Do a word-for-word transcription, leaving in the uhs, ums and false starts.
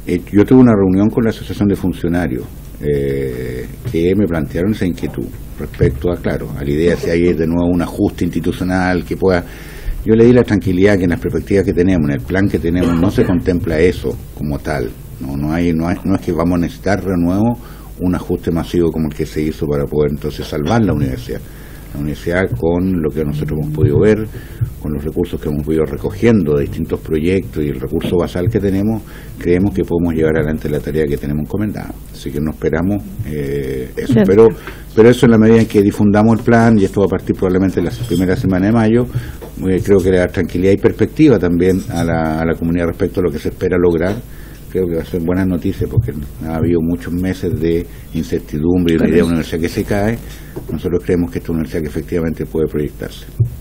Eh, yo tuve una reunión con la Asociación de Funcionarios eh, que me plantearon esa inquietud respecto a, claro, a la idea si hay de nuevo un ajuste institucional que pueda... Yo le di la tranquilidad que en las perspectivas que tenemos, en el plan que tenemos, no se contempla eso como tal. No, no, hay, no, hay, no es que vamos a necesitar de nuevo un ajuste masivo como el que se hizo para poder entonces salvar la universidad. La universidad, con lo que nosotros hemos podido ver, con los recursos que hemos ido recogiendo de distintos proyectos y el recurso basal que tenemos, creemos que podemos llevar adelante la tarea que tenemos encomendada. Así que no esperamos eh, eso. Pero, pero eso en la medida en que difundamos el plan, y esto va a partir probablemente la primera semana de mayo, eh, creo que le da tranquilidad y perspectiva también a la, a la comunidad respecto a lo que se espera lograr. Creo que va a ser buenas noticias porque ha habido muchos meses de incertidumbre y una idea de una universidad que se cae. Nosotros creemos que esta es una universidad que efectivamente puede proyectarse.